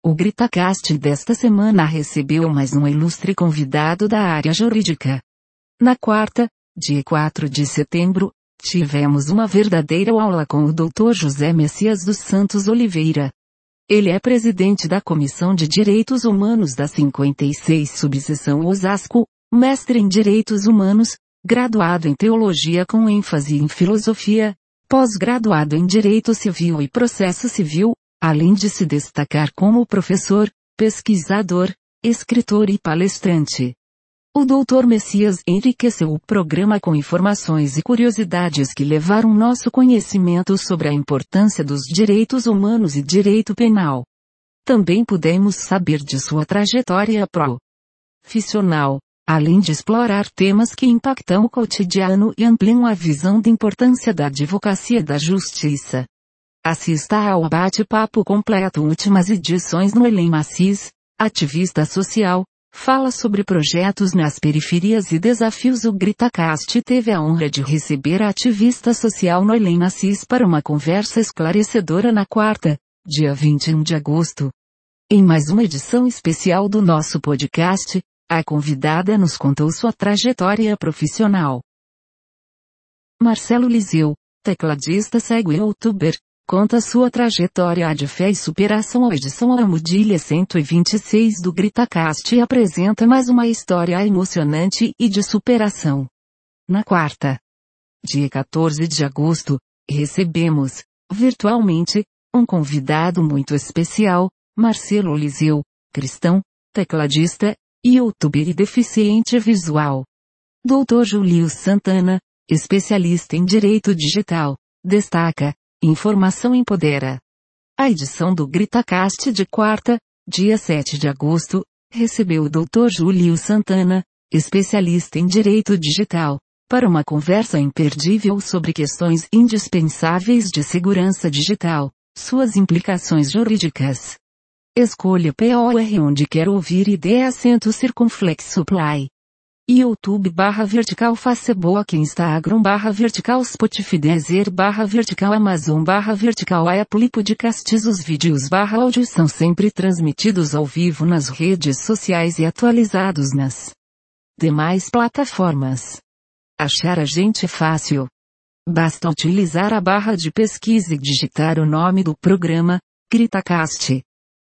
O GritaCast desta semana recebeu mais um ilustre convidado da área jurídica. Na quarta, dia 4 de setembro, tivemos uma verdadeira aula com o Dr. José Messias dos Santos Oliveira. Ele é presidente da Comissão de Direitos Humanos da 56 Subseção Osasco, mestre em Direitos Humanos, graduado em Teologia com ênfase em Filosofia, pós-graduado em Direito Civil e Processo Civil, além de se destacar como professor, pesquisador, escritor e palestrante. O Dr. Messias enriqueceu o programa com informações e curiosidades que levaram nosso conhecimento sobre a importância dos direitos humanos e direito penal. Também pudemos saber de sua trajetória profissional, além de explorar temas que impactam o cotidiano e ampliam a visão da importância da advocacia e da justiça. Assista ao bate-papo completo. Últimas edições no Elen Macis, ativista social, fala sobre projetos nas periferias e desafios. O GritaCast teve a honra de receber a ativista social no Elen Macis para uma conversa esclarecedora na quarta, dia 21 de agosto. Em mais uma edição especial do nosso podcast, a convidada nos contou sua trajetória profissional. Marcelo Liseu, tecladista segue youtuber, conta sua trajetória de fé e superação. A edição Almudilha 126 do GritaCast apresenta mais uma história emocionante e de superação. Na quarta, dia 14 de agosto, recebemos, virtualmente, um convidado muito especial, Marcelo Liseu, cristão, tecladista, youtuber e deficiente visual. Dr. Júlio Santana, especialista em direito digital, destaca: informação empodera. A edição do GritaCast de quarta, dia 7 de agosto, recebeu o Dr. Júlio Santana, especialista em direito digital, para uma conversa imperdível sobre questões indispensáveis de segurança digital, suas implicações jurídicas. Escolha POR onde quer ouvir e dê acento circunflexo play. YouTube/vertical Facebook Instagram/vertical Spotify Deezer/vertical Amazon/vertical Apple Podcasts. Os vídeos/áudios são sempre transmitidos ao vivo nas redes sociais e atualizados nas demais plataformas. Achar a gente é fácil. Basta utilizar a barra de pesquisa e digitar o nome do programa, GritaCast.